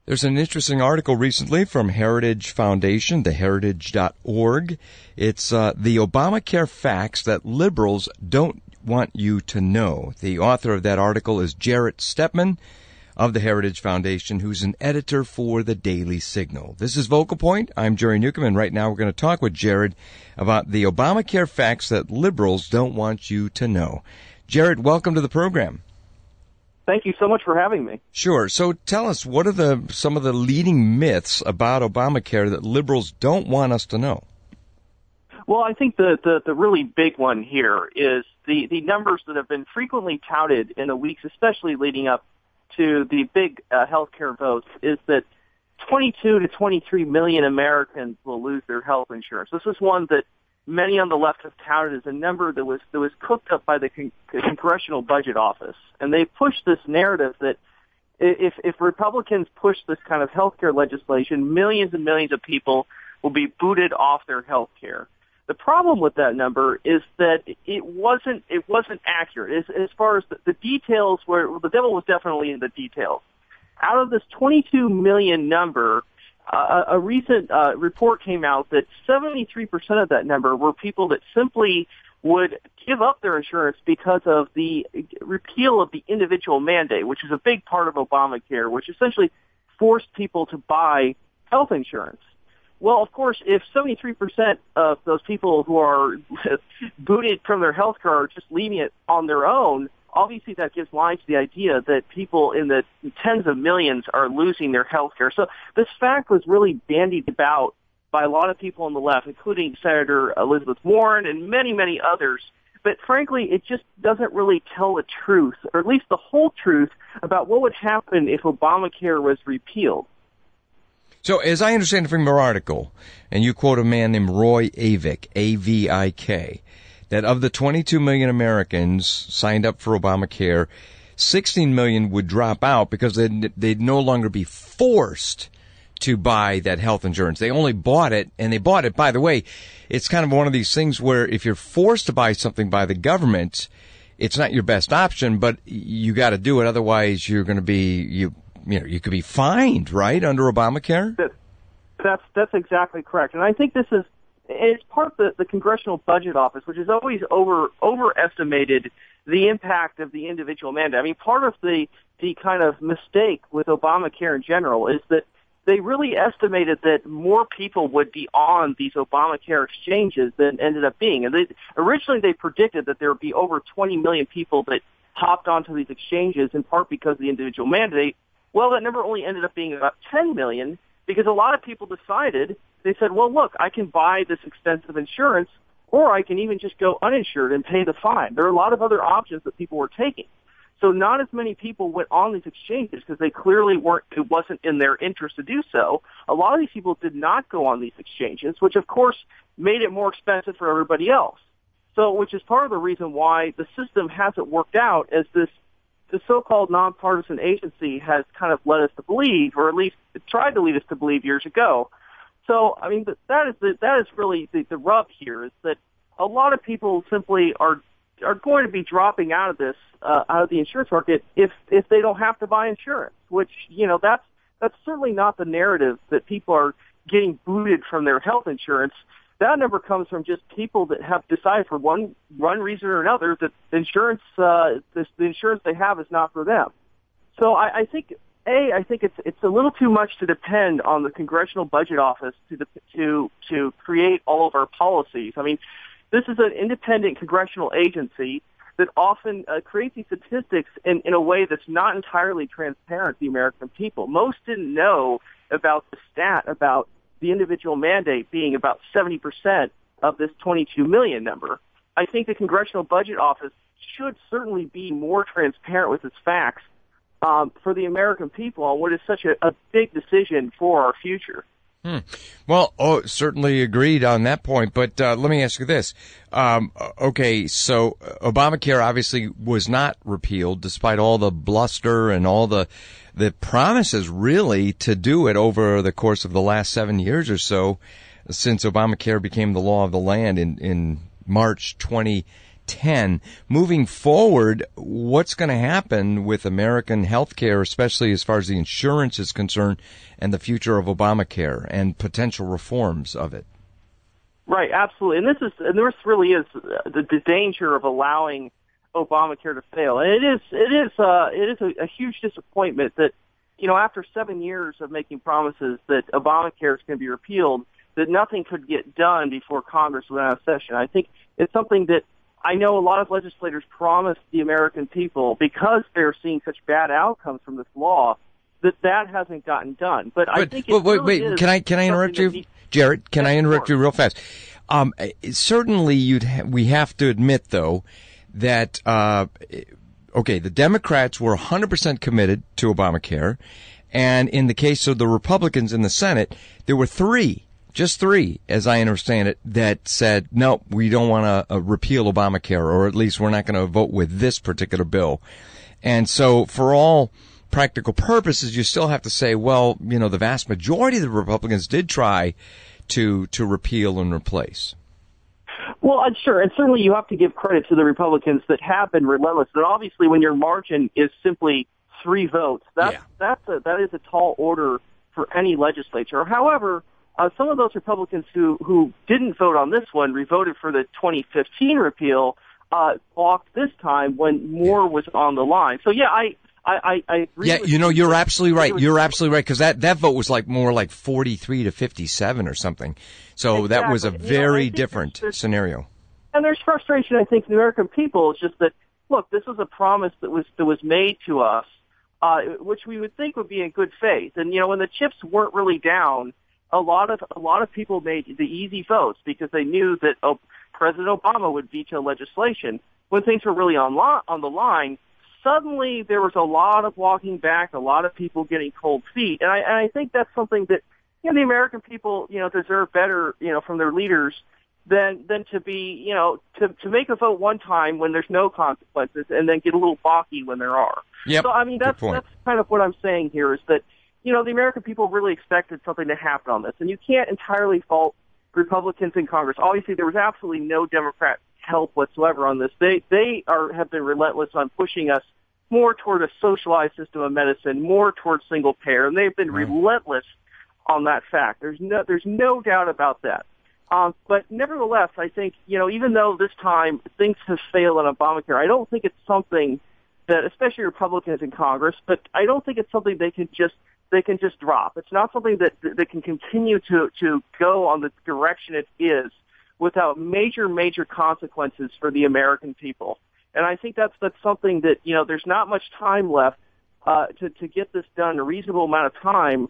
There's an interesting article recently from Heritage Foundation, theheritage.org. It's the Obamacare facts that liberals don't want you to know. The author of that article is Jarrett Stepman of the Heritage Foundation, who's an editor for the Daily Signal. This is Vocal Point. I'm Jerry Newcomb, and right now we're going to talk with Jared about the Obamacare facts that liberals don't want you to know. Jared, welcome to the program. Thank you so much for having me. Sure. So tell us, what are some of the leading myths about Obamacare that liberals don't want us to know? Well, I think the really big one here is the numbers that have been frequently touted in the weeks, especially leading up to the big healthcare votes, is that 22 to 23 million Americans will lose their health insurance. This is one that many on the left have touted as a number that was cooked up by the Congressional Budget Office, and they pushed this narrative that if Republicans push this kind of healthcare legislation, millions and millions of people will be booted off their health care. The problem with that number is that it wasn't accurate as far as the details were. The devil was definitely in the details. Out of this 22 million number, a recent report came out that 73% of that number were people that simply would give up their insurance because of the repeal of the individual mandate, which is a big part of Obamacare, which essentially forced people to buy health insurance. Well, of course, if 73% of those people who are booted from their health care are just leaving it on their own, obviously that gives line to the idea that people in the tens of millions are losing their health care. So this fact was really bandied about by a lot of people on the left, including Senator Elizabeth Warren and many, many others. But frankly, it just doesn't really tell the truth, or at least the whole truth, about what would happen if Obamacare was repealed. So, as I understand from your article, and you quote a man named Roy Avik, A-V-I-K, that of the 22 million Americans signed up for Obamacare, 16 million would drop out because they'd no longer be forced to buy that health insurance. They only bought it, and they bought it, by the way, it's kind of one of these things where if you're forced to buy something by the government, it's not your best option, but you got to do it. Otherwise, you're going to be, you could be fined, right, under Obamacare? That's exactly correct. And I think it's part of the Congressional Budget Office, which has always overestimated the impact of the individual mandate. I mean, part of the kind of mistake with Obamacare in general is that they really estimated that more people would be on these Obamacare exchanges than ended up being. And originally they predicted that there would be over 20 million people that hopped onto these exchanges, in part because of the individual mandate. Well, that number only ended up being about 10 million because a lot of people decided, they said, well, look, I can buy this expensive insurance, or I can even just go uninsured and pay the fine. There are a lot of other options that people were taking. So not as many people went on these exchanges because they clearly it wasn't in their interest to do so. A lot of these people did not go on these exchanges, which of course made it more expensive for everybody else. So, which is part of the reason why the system hasn't worked out, as the so-called nonpartisan agency has kind of led us to believe, or at least tried to lead us to believe years ago. So, I mean, that is really the rub here, is that a lot of people simply are going to be dropping out of this, out of the insurance market if they don't have to buy insurance, which, that's certainly not the narrative that people are getting booted from their health insurance. That number comes from just people that have decided for one reason or another that the insurance they have is not for them. So I think it's a little too much to depend on the Congressional Budget Office to create all of our policies. I mean, this is an independent congressional agency that often creates these statistics in a way that's not entirely transparent to the American people. Most didn't know about the stat about the individual mandate being about 70% of this 22 million number. I think the Congressional Budget Office should certainly be more transparent with its facts for the American people on what is such a big decision for our future. Well, certainly agreed on that point, but let me ask you this. Okay, so Obamacare obviously was not repealed despite all the bluster and all the promises really to do it over the course of the last 7 years or so since Obamacare became the law of the land in March 2010. 10. Moving forward, what's going to happen with American health care, especially as far as the insurance is concerned, and the future of Obamacare and potential reforms of it? Right, absolutely. And this really is the danger of allowing Obamacare to fail. And it is a huge disappointment that, after 7 years of making promises that Obamacare is going to be repealed, that nothing could get done before Congress went out of session. I think it's something that I know a lot of legislators promised the American people because they're seeing such bad outcomes from this law that hasn't gotten done. But I think wait. Can I interrupt you, Jared? Can I interrupt you real fast? Certainly, we have to admit though that the Democrats were 100% committed to Obamacare, and in the case of the Republicans in the Senate, there were just three, as I understand it, that said, no, we don't want to repeal Obamacare, or at least we're not going to vote with this particular bill. And so for all practical purposes, you still have to say, well, the vast majority of the Republicans did try to repeal and replace. Well, sure, and certainly you have to give credit to the Republicans that have been relentless. And obviously, when your margin is simply 3 votes, that is a tall order for any legislature. However, some of those Republicans who didn't vote on this one, voted for the 2015 repeal, balked this time when more was on the line. So yeah, I agree. Yeah, you're absolutely right. You're absolutely right, because that vote was more like 43 to 57 or something. So exactly. That was a very different scenario. And there's frustration, I think, in the American people. It's just that, look, this was a promise that was made to us, which we would think would be in good faith. And when the chips weren't really down, a lot of people made the easy votes because they knew that President Obama would veto legislation. When things were really on the line, suddenly there was a lot of walking back, a lot of people getting cold feet, and I think that's something that the American people deserve better from their leaders than to be to make a vote one time when there's no consequences and then get a little balky when there are. Yep. So I mean that's kind of what I'm saying here is that the American people really expected something to happen on this, and you can't entirely fault Republicans in Congress. Obviously, there was absolutely no Democrat help whatsoever on this. They have been relentless on pushing us more toward a socialized system of medicine, more toward single payer, and they've been relentless on that fact. There's no doubt about that. But nevertheless, I think even though this time things have failed on Obamacare, I don't think it's something that, especially Republicans in Congress, but I don't think it's something they can just drop. It's not something that can continue to go on the direction it is without major consequences for the American people. And I think that's something that, there's not much time left to get this done in a reasonable amount of time.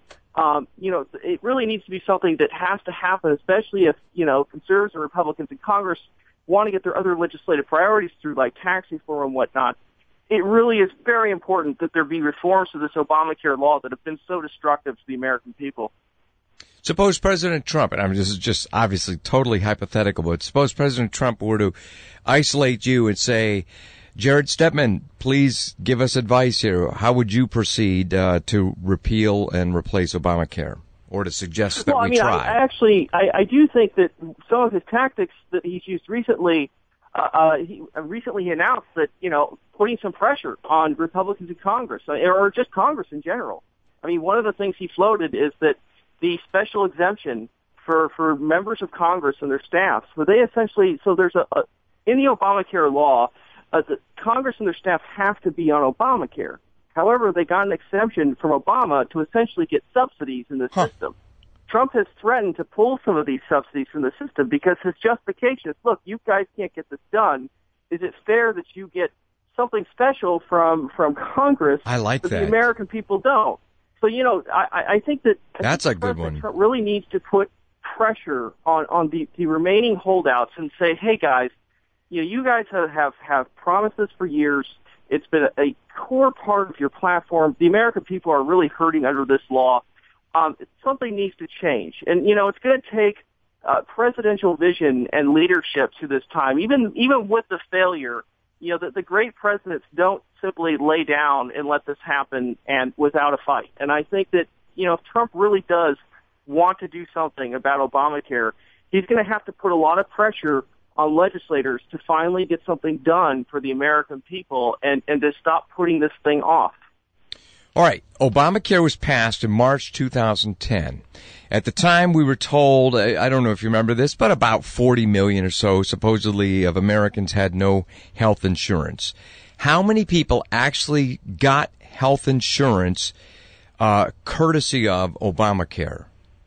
It really needs to be something that has to happen, especially if, conservatives and Republicans in Congress want to get their other legislative priorities through, like tax reform and whatnot. It really is very important that there be reforms to this Obamacare law that have been so destructive to the American people. Suppose President Trump, and this is just obviously totally hypothetical, but suppose President Trump were to isolate you and say, Jared Stepman, please give us advice here. How would you proceed to repeal and replace Obamacare, or to suggest that we try? I do think that some of his tactics that he's used recently, he announced that, putting some pressure on Republicans in Congress, or just Congress in general. I mean, one of the things he floated is that the special exemption for members of Congress and their staffs, where they essentially, so there's in the Obamacare law, the Congress and their staff have to be on Obamacare. However, they got an exemption from Obama to essentially get subsidies in the system. Trump has threatened to pull some of these subsidies from the system because his justification is, look, you guys can't get this done. Is it fair that you get something special from Congress that the American people don't? So, I think that that's a good one. Trump really needs to put pressure on the remaining holdouts and say, hey, guys, you guys have promised this for years. It's been a core part of your platform. The American people are really hurting under this law. Something needs to change. And, it's going to take presidential vision and leadership to this time. Even with the failure, the great presidents don't simply lay down and let this happen and without a fight. And I think that, if Trump really does want to do something about Obamacare, he's going to have to put a lot of pressure on legislators to finally get something done for the American people and to stop putting this thing off. All right. Obamacare was passed in March 2010. At the time, we were told, I don't know if you remember this, but about 40 million or so, supposedly, of Americans had no health insurance. How many people actually got health insurance courtesy of Obamacare?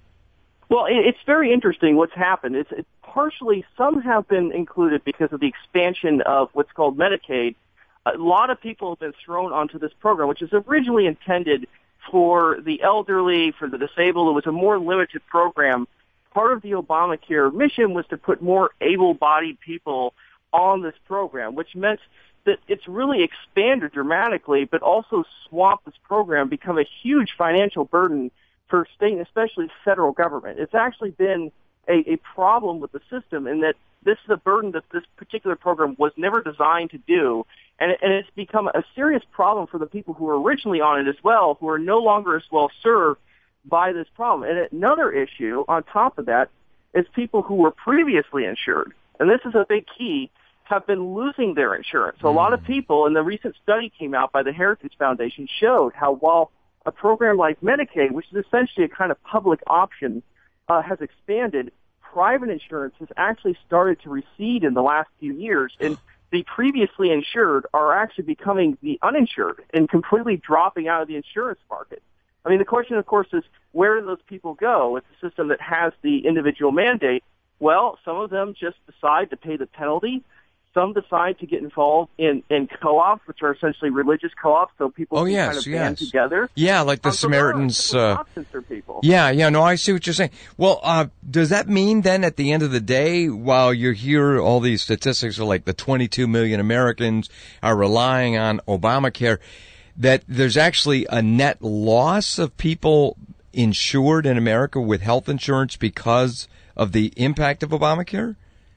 Well, it's very interesting what's happened. It's partially, some have been included because of the expansion of what's called Medicaid. A lot of people have been thrown onto this program, which is originally intended for the elderly, for the disabled. It was a more limited program. Part of the Obamacare mission was to put more able-bodied people on this program, which meant that it's really expanded dramatically, but also swamped this program, become a huge financial burden for state and especially federal government. It's actually been a problem with the system in that this is a burden that this particular program was never designed to do, and it's become a serious problem for the people who were originally on it as well, who are no longer as well served by this problem. And another issue on top of that is people who were previously insured, and this is a big key, have been losing their insurance. So a lot of people, and the recent study came out by the Heritage Foundation, showed how while a program like Medicaid, which is essentially a kind of public option, has expanded, private insurance has actually started to recede in the last few years, and the previously insured are actually becoming the uninsured and completely dropping out of the insurance market. I mean, the question, of course, is where do those people go with a system that has the individual mandate? Well, some of them just decide to pay the penalty. Some decide to get involved in co-ops, which are essentially religious co-ops, so people kind of band together. Yeah, like the Samaritans. So options for people. Yeah, no, I see what you're saying. Well, does that mean then at the end of the day, while you hear all these statistics are like the 22 million Americans are relying on Obamacare, that there's actually a net loss of people insured in America with health insurance because of the impact of Obamacare?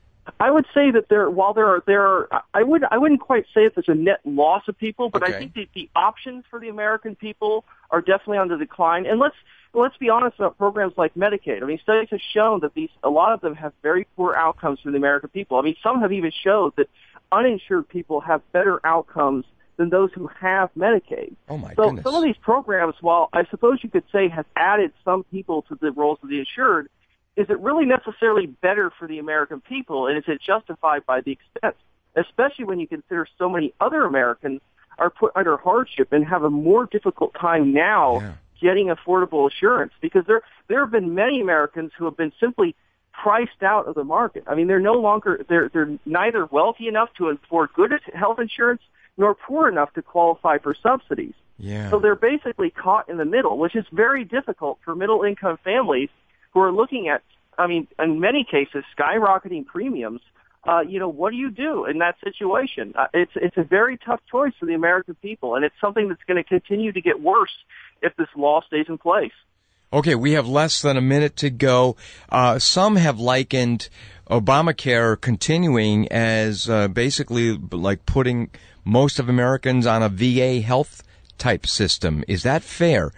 I would say that while there are, I wouldn't quite say if there's a net loss of people, but I think the options for the American people are definitely on the decline. And let's be honest about programs like Medicaid. I mean, studies have shown that a lot of them have very poor outcomes for the American people. I mean, some have even showed that uninsured people have better outcomes than those who have Medicaid. Oh my goodness. So some of these programs, while I suppose you could say have added some people to the roles of the insured, is it really necessarily better for the American people, and is it justified by the expense, especially when you consider so many other Americans are put under hardship and have a more difficult time now getting affordable insurance, because there have been many Americans who have been simply priced out of the market. I mean, they're neither wealthy enough to afford good health insurance nor poor enough to qualify for subsidies. Yeah. So they're basically caught in the middle, which is very difficult for middle-income families who are looking at, I mean, in many cases, skyrocketing premiums. What do you do in that situation? It's a very tough choice for the American people, and it's something that's going to continue to get worse if this law stays in place. Okay, we have less than a minute to go. Some have likened Obamacare continuing as basically like putting most of Americans on a VA health type system. Is that fair?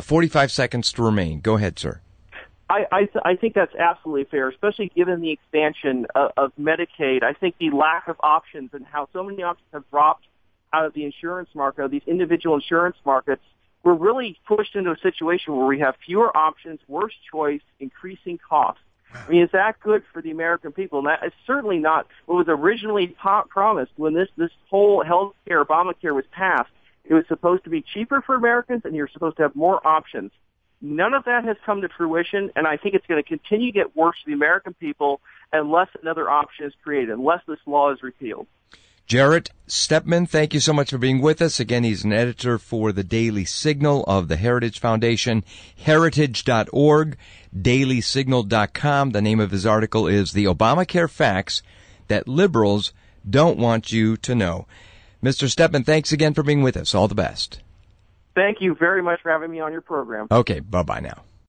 45 seconds to remain. Go ahead, sir. I think that's absolutely fair, especially given the expansion of Medicaid. I think the lack of options and how so many options have dropped out of the insurance market, of these individual insurance markets, we're really pushed into a situation where we have fewer options, worse choice, increasing costs. I mean, is that good for the American people? And that is certainly not what was originally promised when this whole health care, Obamacare, was passed. It was supposed to be cheaper for Americans, and you're supposed to have more options. None of that has come to fruition, and I think it's going to continue to get worse for the American people unless another option is created, unless this law is repealed. Jarrett Stepman, thank you so much for being with us. Again, he's an editor for the Daily Signal of the Heritage Foundation, heritage.org, dailysignal.com. The name of his article is The Obamacare Facts That Liberals Don't Want You to Know. Mr. Stepman, thanks again for being with us. All the best. Thank you very much for having me on your program. Okay, bye-bye now.